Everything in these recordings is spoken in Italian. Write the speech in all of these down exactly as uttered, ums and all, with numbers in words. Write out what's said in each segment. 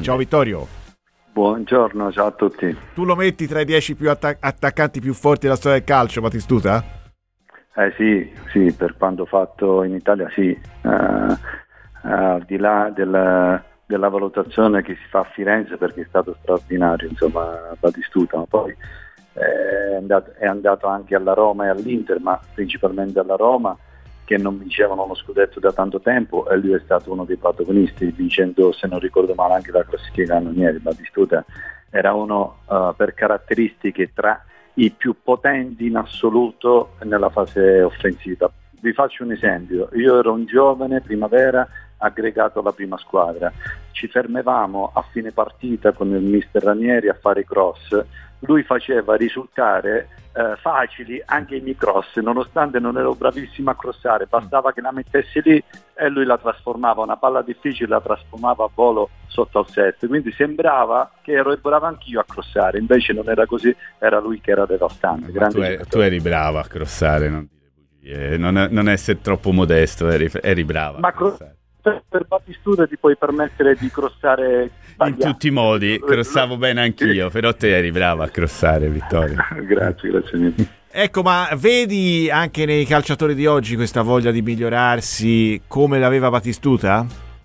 Ciao Vittorio. Buongiorno, ciao a tutti. Tu lo metti tra i dieci più attac- attaccanti più forti della storia del calcio, Batistuta? Eh sì, sì, per quanto fatto in Italia sì. Uh, uh, al di là del, della valutazione che si fa a Firenze, perché è stato straordinario, insomma, Batistuta, ma poi è andato, è andato anche alla Roma e all'Inter, ma principalmente alla Roma, che non vincevano lo scudetto da tanto tempo, e lui è stato uno dei protagonisti, vincendo, se non ricordo male, anche la classifica cannonieri. Batistuta era uno uh, per caratteristiche tra i più potenti in assoluto nella fase offensiva. Vi faccio un esempio: io ero un giovane primavera aggregato alla prima squadra, ci fermavamo a fine partita con il mister Ranieri a fare cross, lui faceva risultare eh, facili anche i miei cross, nonostante non ero bravissimo a crossare, bastava che la mettessi lì e lui la trasformava, una palla difficile la trasformava a volo sotto al set, quindi sembrava che ero bravo anch'io a crossare, invece non era così, era lui che era devastante. Ma tu, eri, tu eri bravo a crossare, non dire bugie, non, non essere troppo modesto, eri, eri bravo Ma a crossare. Per, per Batistuta ti puoi permettere di crossare in tutti i modi, crossavo bene anch'io, però te eri bravo a crossare, Vittorio. Grazie, grazie mille. Ecco, ma vedi anche nei calciatori di oggi questa voglia di migliorarsi come l'aveva Batistuta?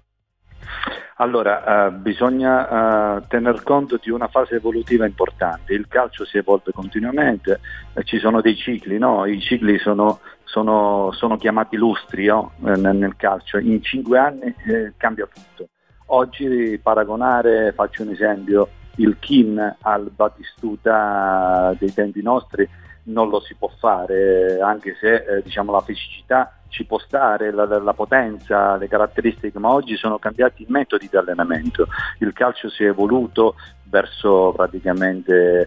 Allora, uh, bisogna uh, tener conto di una fase evolutiva importante. Il calcio si evolve continuamente, eh, ci sono dei cicli, no? I cicli sono, sono, sono chiamati lustri, no? eh, nel, nel calcio. In cinque anni eh, cambia tutto. Oggi paragonare, faccio un esempio, il Keane al Batistuta dei tempi nostri non lo si può fare, anche se eh, diciamo la fisicità ci può stare, la, la potenza, le caratteristiche, ma oggi sono cambiati i metodi di allenamento. Il calcio si è evoluto verso praticamente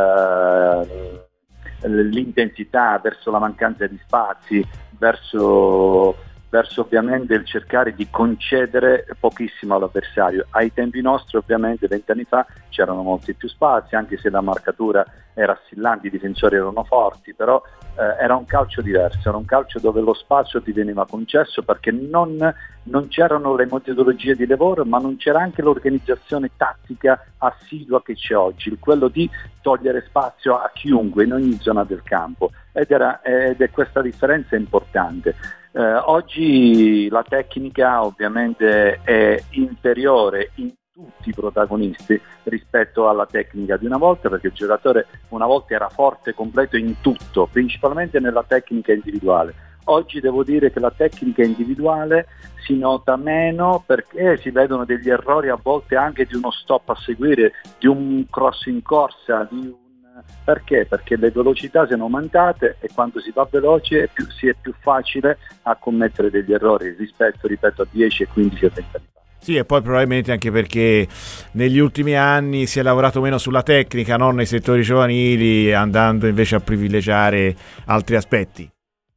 eh, l'intensità, verso la mancanza di spazi, verso, verso ovviamente il cercare di concedere pochissimo all'avversario. Ai tempi nostri, ovviamente vent'anni fa, c'erano molti più spazi, anche se la marcatura era assillante, i difensori erano forti, però eh, era un calcio diverso, era un calcio dove lo spazio ti veniva concesso perché non, non c'erano le metodologie di lavoro, ma non c'era anche l'organizzazione tattica assidua che c'è oggi, il quello di togliere spazio a chiunque in ogni zona del campo, ed, era, ed è questa differenza importante. Eh, oggi la tecnica ovviamente è inferiore in tutti i protagonisti rispetto alla tecnica di una volta, perché il giocatore una volta era forte, completo in tutto, principalmente nella tecnica individuale. Oggi devo dire che la tecnica individuale si nota meno perché si vedono degli errori a volte anche di uno stop a seguire, di un cross in corsa, di un... perché? Perché le velocità sono aumentate e quando si va veloce è più, si è più facile a commettere degli errori rispetto, ripeto, a dieci, a quindici e venti anni fa. Sì, e poi probabilmente anche perché negli ultimi anni si è lavorato meno sulla tecnica, non nei settori giovanili, andando invece a privilegiare altri aspetti.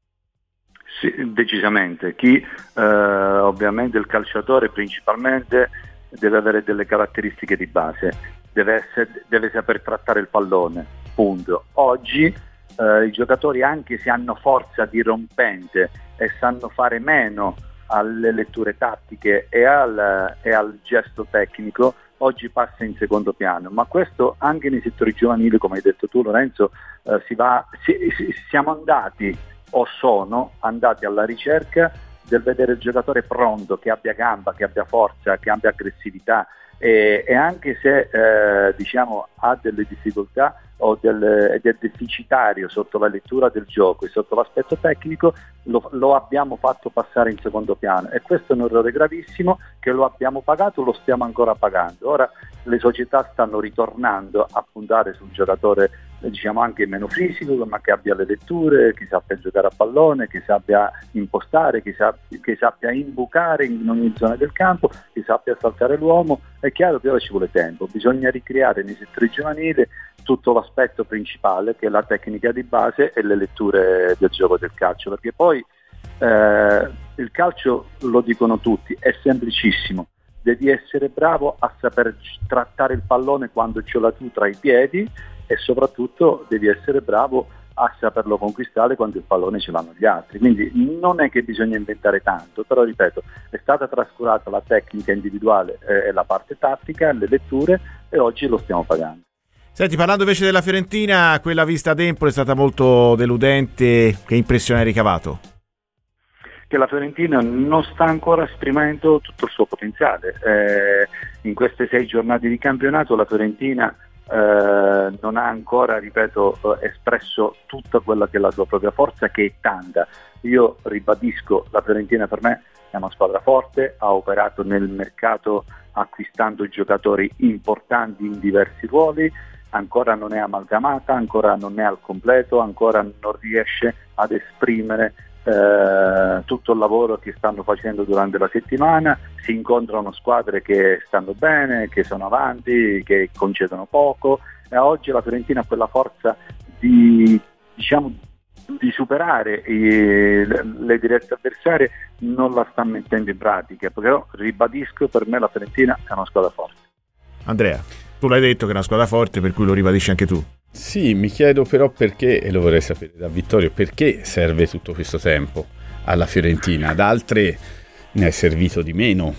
Sì, decisamente. Chi eh, ovviamente il calciatore principalmente deve avere delle caratteristiche di base, deve, essere, deve saper trattare il pallone, punto. Oggi eh, i giocatori, anche se hanno forza dirompente e sanno fare meno alle letture tattiche e al, e al gesto tecnico, oggi passa in secondo piano, ma questo anche nei settori giovanili, come hai detto tu Lorenzo, eh, si va, si, si, siamo andati o sono andati alla ricerca del vedere il giocatore pronto, che abbia gamba, che abbia forza, che abbia aggressività, e, e anche se eh, diciamo ha delle difficoltà o del, ed è deficitario sotto la lettura del gioco e sotto l'aspetto tecnico, lo, lo abbiamo fatto passare in secondo piano, e questo è un errore gravissimo che lo abbiamo pagato, lo stiamo ancora pagando. Ora le società stanno ritornando a puntare sul giocatore, diciamo anche meno fisico, ma che abbia le letture, che sappia giocare a pallone, che sappia impostare, che sappia, che sappia imbucare in ogni zona del campo, che sappia saltare l'uomo. È chiaro che ora ci vuole tempo, bisogna ricreare nei settori giovanili tutto l'aspetto principale, che è la tecnica di base e le letture del gioco del calcio, perché poi eh, il calcio, lo dicono tutti, è semplicissimo. Devi essere bravo a saper trattare il pallone quando ce l'hai tu tra i piedi, e soprattutto devi essere bravo a saperlo conquistare quando il pallone ce l'hanno gli altri. Quindi non è che bisogna inventare tanto, però ripeto, è stata trascurata la tecnica individuale e la parte tattica, le letture, e oggi lo stiamo pagando. Senti, parlando invece della Fiorentina, quella vista ad Empoli è stata molto deludente. Che impressione hai ricavato? Che la Fiorentina non sta ancora esprimendo tutto il suo potenziale. Eh, in queste sei giornate di campionato la Fiorentina eh, non ha ancora, ripeto, espresso tutta quella che è la sua propria forza, che è tanta. Io ribadisco, la Fiorentina per me è una squadra forte, ha operato nel mercato acquistando giocatori importanti in diversi ruoli, ancora non è amalgamata, ancora non è al completo, ancora non riesce ad esprimere eh, tutto il lavoro che stanno facendo durante la settimana. Si incontrano squadre che stanno bene, che sono avanti, che concedono poco, e oggi la Fiorentina ha quella forza di, diciamo, di superare i, le, le dirette avversarie, non la sta mettendo in pratica, però ribadisco, per me la Fiorentina è una squadra forte. Andrea, tu l'hai detto che è una squadra forte, per cui lo ribadisci anche tu. Sì, mi chiedo però perché, e lo vorrei sapere da Vittorio, perché serve tutto questo tempo alla Fiorentina? Ad altre ne è servito di meno.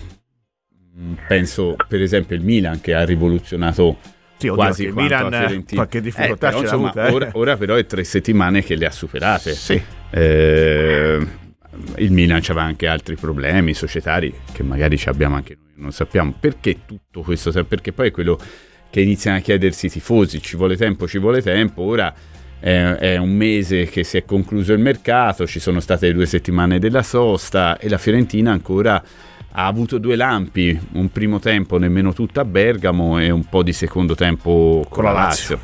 Penso per esempio il Milan, che ha rivoluzionato sì, oddio, quasi quanto Milan, la Fiorentina. Qualche difficoltà eh, però, ce l'ha insomma, avuta, eh. ora, ora però è tre settimane che le ha superate. Sì. Eh, il Milan c'aveva anche altri problemi societari che magari ci abbiamo anche noi, non sappiamo perché tutto questo, perché poi è quello che iniziano a chiedersi i tifosi: ci vuole tempo, ci vuole tempo. Ora è, è un mese che si è concluso il mercato, ci sono state due settimane della sosta e la Fiorentina ancora ha avuto due lampi, un primo tempo nemmeno tutta a Bergamo e un po' di secondo tempo con la Lazio.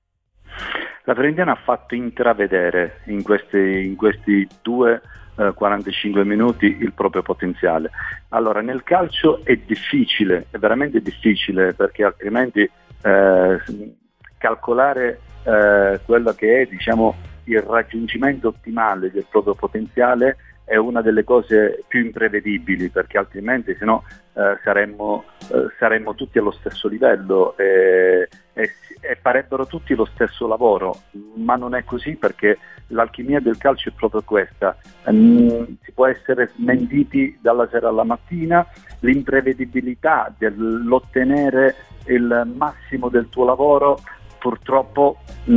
La Fiorentina ha fatto intravedere in questi, in questi due eh, quarantacinque minuti il proprio potenziale. Allora, nel calcio è difficile, è veramente difficile, perché altrimenti eh, calcolare eh, quello che è, diciamo, il raggiungimento ottimale del proprio potenziale è una delle cose più imprevedibili, perché altrimenti se no eh, saremmo, eh, saremmo tutti allo stesso livello e, e, e farebbero tutti lo stesso lavoro, ma non è così, perché l'alchimia del calcio è proprio questa. Mm, si può essere smentiti dalla sera alla mattina, l'imprevedibilità dell'ottenere il massimo del tuo lavoro, purtroppo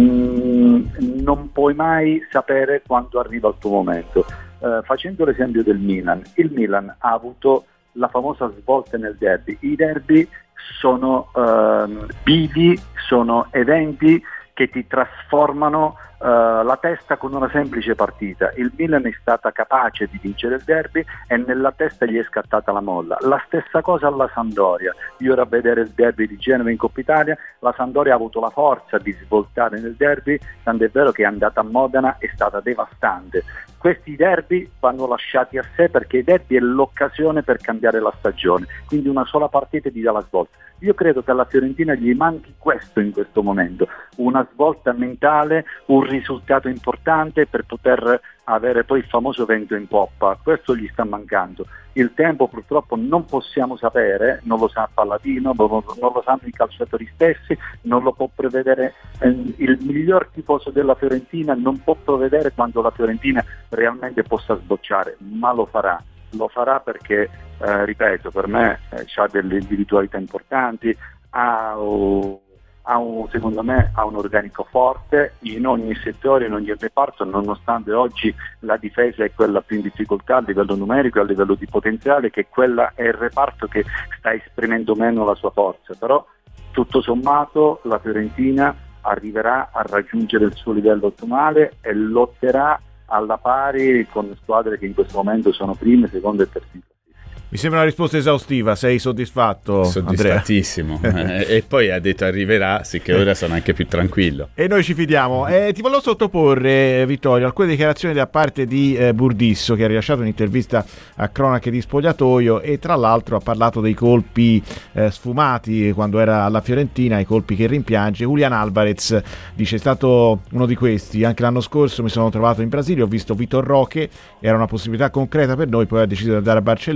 mh, non puoi mai sapere quando arriva il tuo momento. Uh, facendo l'esempio del Milan, il Milan ha avuto la famosa svolta nel derby. I derby sono uh, bivi, sono eventi che ti trasformano uh, la testa con una semplice partita. Il Milan è stata capace di vincere il derby e nella testa gli è scattata la molla. La stessa cosa alla Sampdoria. Io ero a vedere il derby di Genova in Coppa Italia, la Sampdoria ha avuto la forza di svoltare nel derby, tant'è vero che è andata a Modena, è stata devastante. Questi derby vanno lasciati a sé, perché i derby è l'occasione per cambiare la stagione, quindi una sola partita ti dà la svolta. Io credo che alla Fiorentina gli manchi questo in questo momento, una svolta mentale, un risultato importante per poter avere poi il famoso vento in poppa. Questo gli sta mancando. Il tempo purtroppo non possiamo sapere, non lo sa Palladino, non lo sanno i calciatori stessi, non lo può prevedere eh, il miglior tifoso della Fiorentina, non può prevedere quando la Fiorentina realmente possa sbocciare, ma lo farà. Lo farà perché, eh, ripeto, per me eh, ha delle individualità importanti, ha, uh, ha un, secondo me ha un organico forte in ogni settore, in ogni reparto, nonostante oggi la difesa è quella più in difficoltà a livello numerico e a livello di potenziale, che quella è il reparto che sta esprimendo meno la sua forza. Però tutto sommato la Fiorentina arriverà a raggiungere il suo livello ottimale e lotterà alla pari con squadre che in questo momento sono prime, seconde e terze. Mi sembra una risposta esaustiva, sei soddisfatto? Soddisfattissimo. eh, e poi ha detto arriverà, sì, che ora sono anche più tranquillo. E noi ci fidiamo. Eh, ti volevo sottoporre, Vittorio, alcune dichiarazioni da parte di eh, Burdisso, che ha rilasciato un'intervista a Cronache di Spogliatoio e tra l'altro ha parlato dei colpi eh, sfumati quando era alla Fiorentina, i colpi che rimpiange. Julian Alvarez dice: è stato uno di questi, anche l'anno scorso mi sono trovato in Brasile, ho visto Vitor Roque, era una possibilità concreta per noi, poi ha deciso di andare a Barcellona.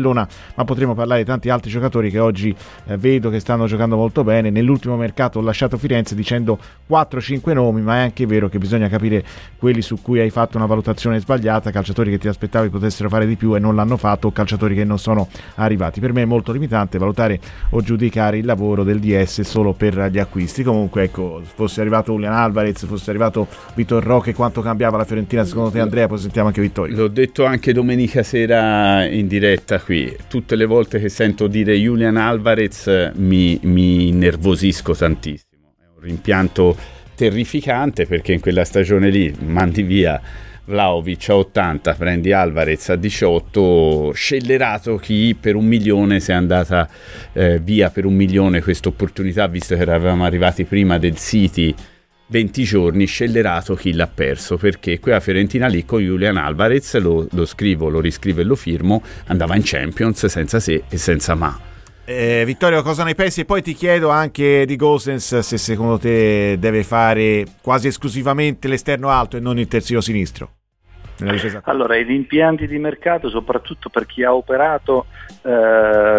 ma potremo parlare di tanti altri giocatori che oggi eh, vedo che stanno giocando molto bene. Nell'ultimo mercato ho lasciato Firenze dicendo quattro cinque nomi, ma è anche vero che bisogna capire quelli su cui hai fatto una valutazione sbagliata, calciatori che ti aspettavi potessero fare di più e non l'hanno fatto, o calciatori che non sono arrivati. Per me è molto limitante valutare o giudicare il lavoro del D S solo per gli acquisti. Comunque ecco, fosse arrivato Julian Alvarez, fosse arrivato Vitor Roque, quanto cambiava la Fiorentina secondo te, Andrea? Poi sentiamo anche Vittorio. L'ho detto anche domenica sera in diretta qui, tutte le volte che sento dire Julian Alvarez mi, mi nervosisco tantissimo, è un rimpianto terrificante, perché in quella stagione lì mandi via Vlahovic a ottanta, prendi Alvarez a diciotto, scellerato chi per un milione si è andata eh, via per un milione questa opportunità, visto che eravamo arrivati prima del City venti giorni, scellerato chi l'ha perso, perché quella Fiorentina lì con Julian Alvarez, lo, lo scrivo, lo riscrivo e lo firmo, andava in Champions senza se e senza ma. Eh, Vittorio, cosa ne pensi? E poi ti chiedo anche di Gosens, se secondo te deve fare quasi esclusivamente l'esterno alto e non il terzino sinistro. Allora, i rimpianti di mercato, soprattutto per chi ha operato, eh,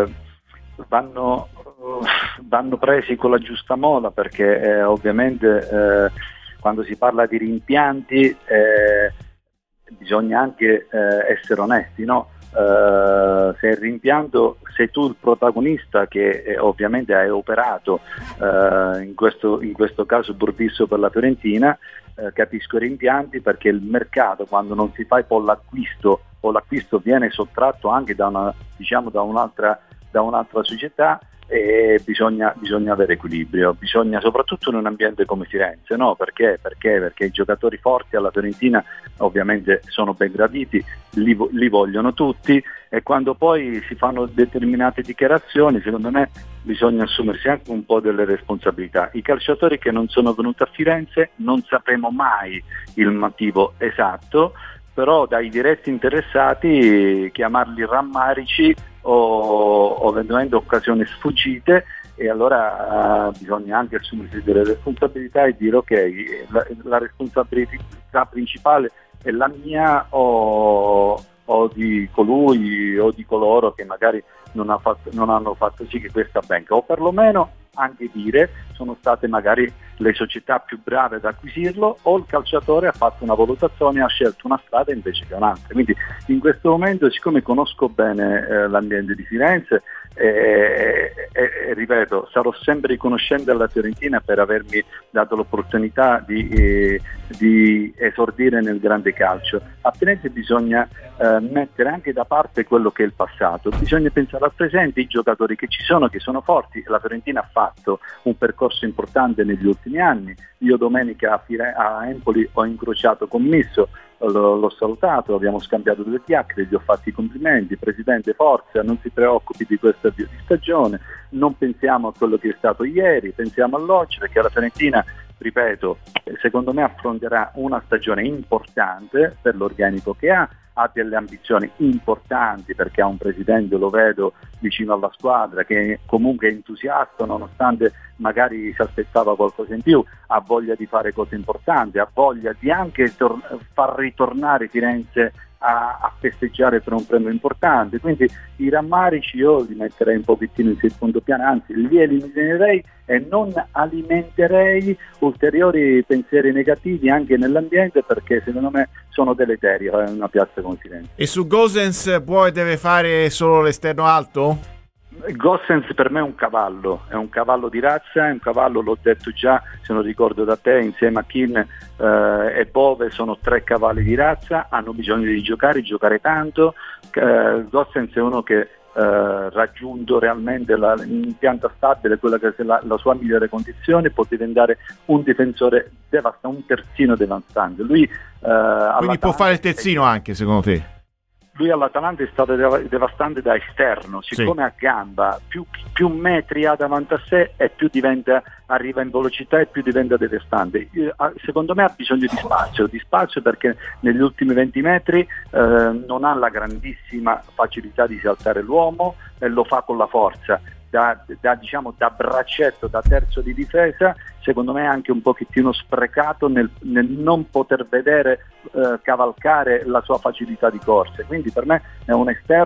vanno, vanno presi con la giusta mola, perché eh, ovviamente eh, quando si parla di rimpianti eh, bisogna anche eh, essere onesti, no? Uh, se il rimpianto sei tu il protagonista che eh, ovviamente hai operato, uh, in, questo, in questo caso Burdisso per la Fiorentina, uh, capisco i rimpianti, perché il mercato, quando non si fa poi l'acquisto o l'acquisto viene sottratto anche da, una, diciamo, da, un'altra, da un'altra società, e bisogna, bisogna avere equilibrio, bisogna soprattutto in un ambiente come Firenze, no? Perché? Perché? Perché i giocatori forti alla Fiorentina ovviamente sono ben graditi, li, li vogliono tutti, e quando poi si fanno determinate dichiarazioni, secondo me bisogna assumersi anche un po' delle responsabilità. I calciatori che non sono venuti a Firenze non sapremo mai il motivo esatto, però dai diretti interessati chiamarli rammarici o, o eventualmente occasioni sfuggite, e allora uh, bisogna anche assumersi delle responsabilità e dire ok, la, la responsabilità principale è la mia o, o di colui o di coloro che magari non, ha fatto, non hanno fatto sì che questa banca, o perlomeno anche dire sono state magari le società più brave ad acquisirlo, o il calciatore ha fatto una valutazione e ha scelto una strada invece che un'altra. Quindi in questo momento, siccome conosco bene eh, l'ambiente di Firenze, e eh, eh, ripeto, sarò sempre riconoscente alla Fiorentina per avermi dato l'opportunità di, eh, di esordire nel grande calcio. A Firenze bisogna eh, mettere anche da parte quello che è il passato, bisogna pensare al presente, i giocatori che ci sono, che sono forti. La Fiorentina ha fatto un percorso importante negli ultimi anni. Io domenica a, Fire- a Empoli ho incrociato con Misso, L'ho, l'ho salutato, abbiamo scambiato due chiacchiere, gli ho fatto i complimenti. Presidente, forza, non si preoccupi di questo avvio di stagione, non pensiamo a quello che è stato ieri, pensiamo all'oggi, perché la Fiorentina, ripeto, secondo me affronterà una stagione importante per l'organico che ha, ha delle ambizioni importanti perché ha un presidente, lo vedo vicino alla squadra, che comunque è entusiasta nonostante magari si aspettava qualcosa in più, ha voglia di fare cose importanti, ha voglia di anche tor- far ritornare Firenze a, a festeggiare per un premio importante. Quindi i rammarici io li metterei un pochettino in secondo piano, anzi li eliminerei e non alimenterei ulteriori pensieri negativi anche nell'ambiente, perché secondo me sono deleteri in una piazza come Firenze. E su Gosens può e deve fare solo l'esterno alto? Gosens per me è un cavallo, è un cavallo di razza, è un cavallo, l'ho detto già, se non ricordo da te, insieme a Kin eh, e Bove sono tre cavalli di razza, hanno bisogno di giocare, giocare tanto. eh, Gosens è uno che eh, raggiunto realmente la, l'impianta stabile, quella che è la, la sua migliore condizione, può diventare un difensore devastante, un terzino devastante. Lui, eh, quindi può fare il terzino anche, secondo te? Lui all'Atalanta è stato devastante da esterno, siccome sì. Ha gamba, più, più metri ha davanti a sé e più diventa, arriva in velocità e più diventa devastante. Secondo me ha bisogno di spazio, di spazio perché negli ultimi venti metri eh, non ha la grandissima facilità di saltare l'uomo e lo fa con la forza. Da, da, diciamo, da braccetto, da terzo di difesa, secondo me è anche un pochettino sprecato nel, nel non poter vedere eh, cavalcare la sua facilità di corse. Quindi per me è un esterno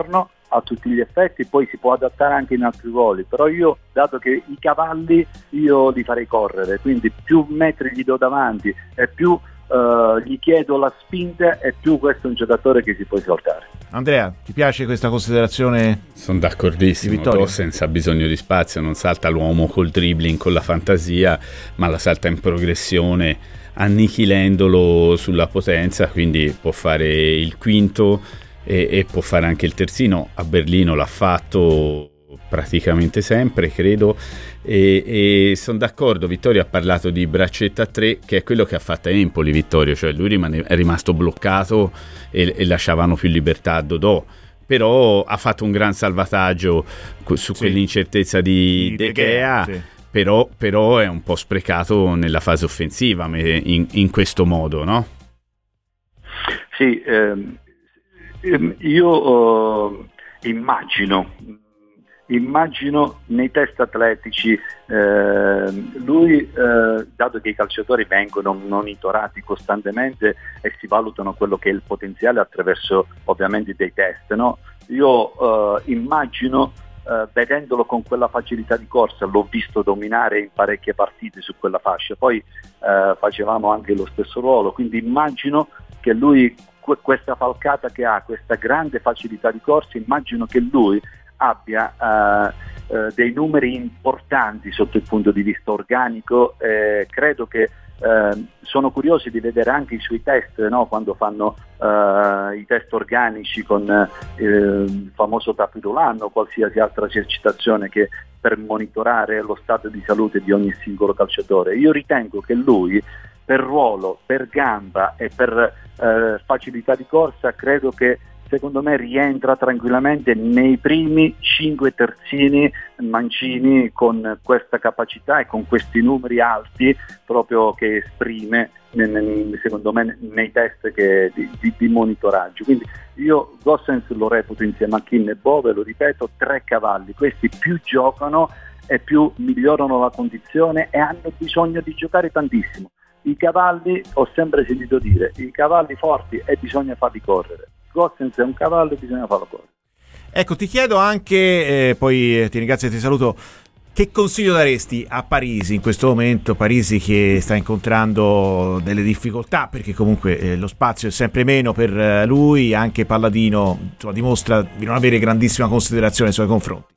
a tutti gli effetti, poi si può adattare anche in altri ruoli, però io, dato che i cavalli io li farei correre, quindi più metri gli do davanti e più uh, gli chiedo la spinta e più questo è un giocatore che si può esaltare. Andrea, ti piace questa considerazione? Sono d'accordissimo, Gosens ha bisogno di spazio, non salta l'uomo col dribbling, con la fantasia, ma la salta in progressione, annichilandolo sulla potenza, quindi può fare il quinto e, e può fare anche il terzino. A Berlino l'ha fatto praticamente sempre, credo, e, e sono d'accordo. Vittorio ha parlato di braccetta a tre, che è quello che ha fatto a Empoli Vittorio, cioè lui rimane, è rimasto bloccato e, e lasciavano più libertà a Dodò, però ha fatto un gran salvataggio su sì. quell'incertezza di, di De Gea, sì. però, però è un po' sprecato nella fase offensiva in, in questo modo, no? Sì, ehm, io uh, immagino Immagino nei test atletici, eh, lui, eh, dato che i calciatori vengono monitorati costantemente e si valutano quello che è il potenziale attraverso ovviamente dei test, no? Io eh, immagino, eh, vedendolo con quella facilità di corsa, l'ho visto dominare in parecchie partite su quella fascia, poi eh, facevamo anche lo stesso ruolo, quindi immagino che lui, questa falcata che ha, questa grande facilità di corsa, immagino che lui abbia uh, uh, dei numeri importanti sotto il punto di vista organico. Eh, credo che uh, sono curiosi di vedere anche i suoi test, no? Quando fanno uh, i test organici con uh, il famoso tapirulan o qualsiasi altra esercitazione che per monitorare lo stato di salute di ogni singolo calciatore. Io ritengo che lui, per ruolo, per gamba e per uh, facilità di corsa, credo che secondo me rientra tranquillamente nei primi cinque terzini mancini con questa capacità e con questi numeri alti proprio che esprime secondo me nei test che, di, di, di monitoraggio. Quindi io Gosens lo reputo insieme a Kean e Bove, lo ripeto, tre cavalli. Questi più giocano e più migliorano la condizione e hanno bisogno di giocare tantissimo. I cavalli, ho sempre sentito dire, i cavalli forti e bisogna farli correre. Gosens è un cavallo e bisogna farlo correre. Ecco, ti chiedo anche, eh, poi ti ringrazio e ti saluto, che consiglio daresti a Parisi in questo momento? Parisi che sta incontrando delle difficoltà perché comunque eh, lo spazio è sempre meno per eh, lui, anche Palladino insomma, dimostra di non avere grandissima considerazione nei suoi confronti.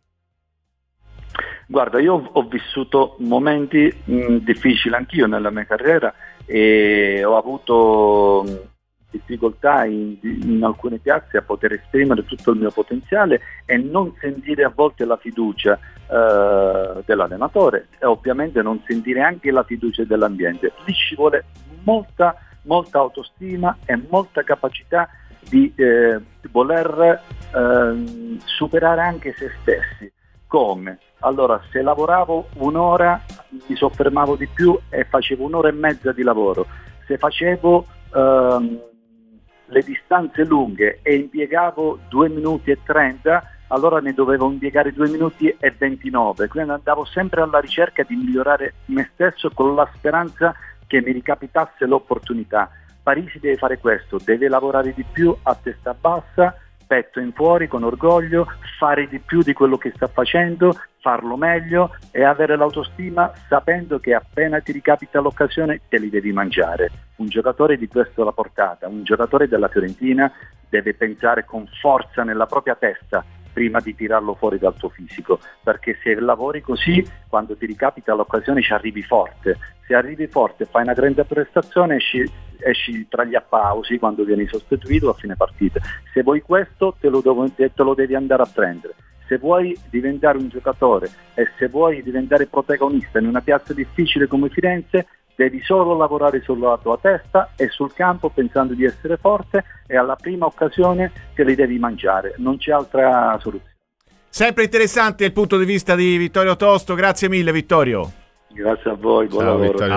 Guarda, io ho vissuto momenti mh, difficili anch'io nella mia carriera e ho avuto mh, difficoltà in, in alcune piazze a poter esprimere tutto il mio potenziale e non sentire a volte la fiducia eh, dell'allenatore e ovviamente non sentire anche la fiducia dell'ambiente. Lì ci vuole molta, molta autostima e molta capacità di eh, voler eh, superare anche se stessi. Come? Allora, se lavoravo un'ora mi soffermavo di più e facevo un'ora e mezza di lavoro. Se facevo ehm, le distanze lunghe e impiegavo due minuti e trenta, allora ne dovevo impiegare due minuti e ventinove. Quindi andavo sempre alla ricerca di migliorare me stesso con la speranza che mi ricapitasse l'opportunità. Parisi deve fare questo, deve lavorare di più a testa bassa, petto in fuori, con orgoglio, fare di più di quello che sta facendo, farlo meglio e avere l'autostima sapendo che appena ti ricapita l'occasione te li devi mangiare. Un giocatore di questa la portata, un giocatore della Fiorentina deve pensare con forza nella propria testa prima di tirarlo fuori dal tuo fisico, perché se lavori così, quando ti ricapita l'occasione ci arrivi forte. Se arrivi forte, fai una grande prestazione, esci, esci tra gli applausi quando vieni sostituito a fine partita. Se vuoi questo, te lo, devo, te lo devi andare a prendere. Se vuoi diventare un giocatore e se vuoi diventare protagonista in una piazza difficile come Firenze, devi solo lavorare sulla tua testa e sul campo pensando di essere forte e alla prima occasione te li devi mangiare, non c'è altra soluzione. Sempre interessante il punto di vista di Vittorio Tosto, grazie mille Vittorio. Grazie a voi, buon Ciao, lavoro. Vittorio.